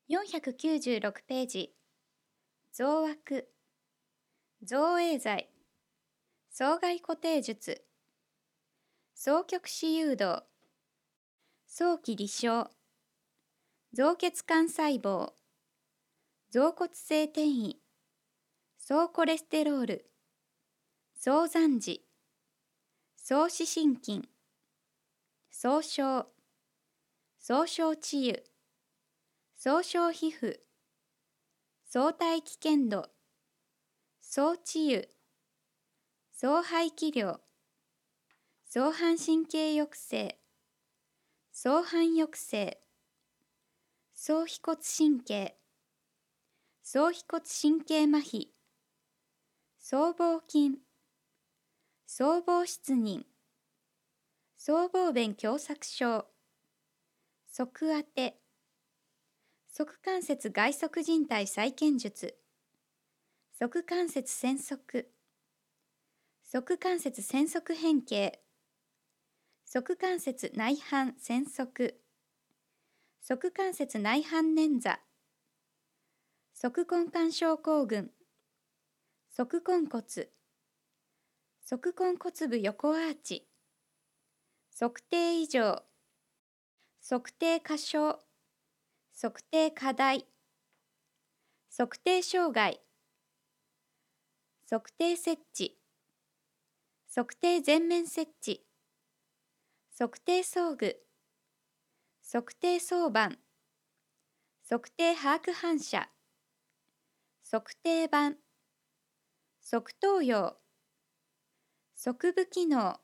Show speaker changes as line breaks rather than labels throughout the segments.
496ページ、増枠、造影剤、双外固定術、双極子誘導、早期離床、造血管細胞、増骨性転移、総コレステロール、総残痔、総視神筋、総症、総症治癒、総症皮膚、相対危険度、総治癒、総排気量、総反神経抑制、総反抑制、総腓骨神経、総腓骨神経麻痺、僧帽筋、僧帽失認、僧帽弁狭窄症、側当て、側関節外側靭帯再建術、側関節線側、側関節線側変形、側関節内反線側、側関節内反捻挫、側根管症候群、側根骨、側根骨部横アーチ、測定異常、測定過小、測定過大、測定障害、測定設置、測定全面設置、測定装具、測定相板、測定把握反射、測定板、側頭葉、側部機能、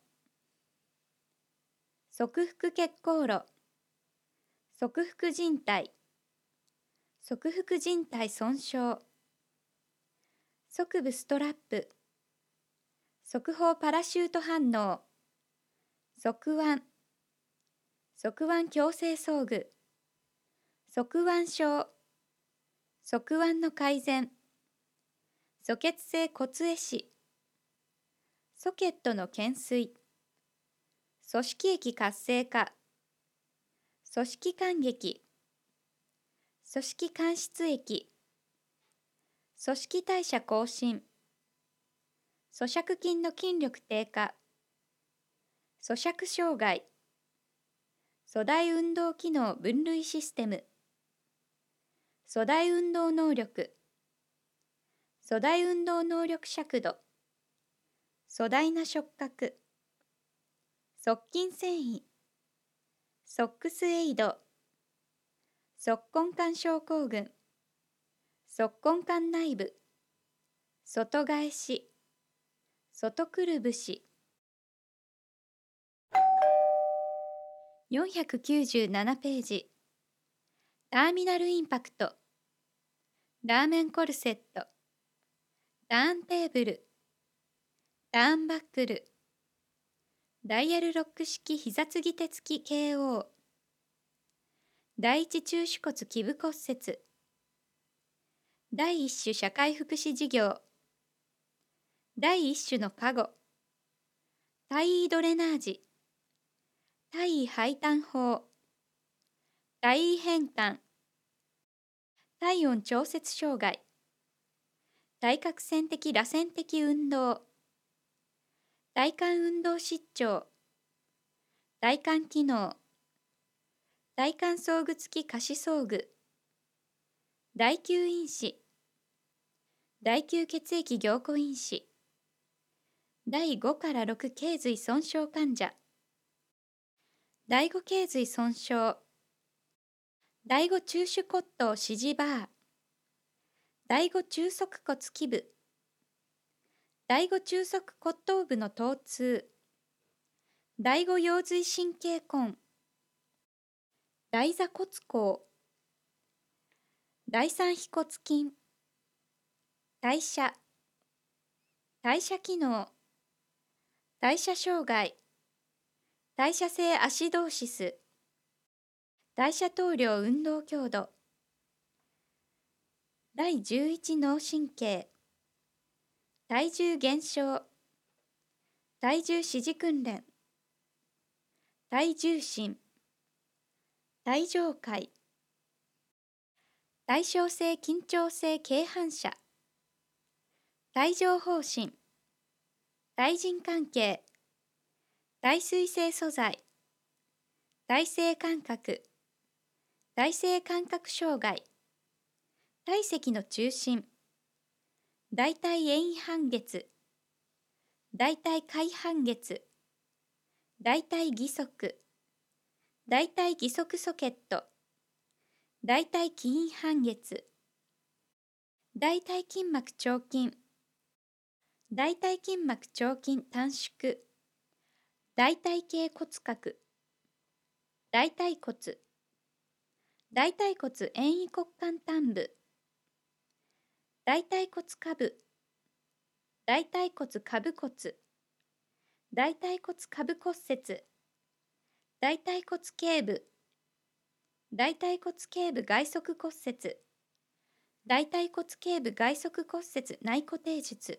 側腹血行路、側腹靭帯、側腹靭帯損傷、側部ストラップ、側方パラシュート反応、側腕、側腕矯正装具、側腕症、側腕の改善、阻血性骨壊死、ソケットの懸垂、組織液活性化、組織間撃、組織間質液、組織代謝更新、咀嚼筋の筋力低下、咀嚼障害、粗大運動機能分類システム、粗大運動能力、粗大運動能力尺度、粗大な触覚、側筋繊維、ソックスエイド、側根管症候群、側根管内部、外返し、外くるぶし。497ページ、ターミナルインパクト、ラーメンコルセット、ターンテーブル、ターンバックル、ダイヤルロック式膝継ぎ手付き KO、第一中手骨基部骨折、第一種社会福祉事業、第一種の加護、体位ドレナージ、体位配端法、体位変換、体温調節障害、対角線的螺旋的運動、体幹運動失調、体幹機能、体幹装具付き下肢装具、第9因子、第9血液凝固因子、第5から6頸髄損傷患者、第5頸髄損傷、第5中手骨頭支持バー、第5中足骨基部、第5中足骨頭部の疼痛、第5腰髄神経根、第座骨甲、第3腓骨筋、代謝、代謝機能、代謝障害、代謝性アシドーシス、代謝糖量運動強度、第11脳神経、体重減少、体重指示訓練、体重心、体上階、 対称性緊張性軽反射、帯状疱疹、対人関係、耐水性素材、耐性感覚、耐性感覚障害、体積の中心、大体遠位半月、大体開半月、大体義足、大体義足ソケット、大体起因半月、大腿筋膜腸筋、大腿筋膜腸筋短縮、大腿系骨格、大腿骨、大腿骨遠位骨幹端部、大腿骨下部、大腿骨下部骨、大腿骨下部骨折、大腿骨頸部、大腿骨頸部外側骨折、大腿骨頸部外側骨折内固定術、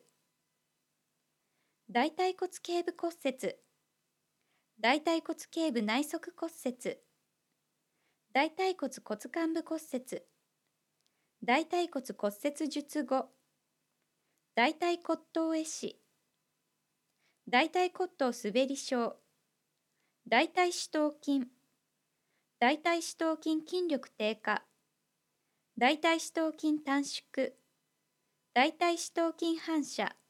大腿骨頸部骨折、大腿骨頸部内側骨折、大腿骨骨幹部骨折、大腿骨骨折術後、大腿骨頭壊死、大腿骨頭滑り症、大腿四頭筋、大腿四頭筋筋力低下、大腿四頭筋短縮、大腿四頭筋反射、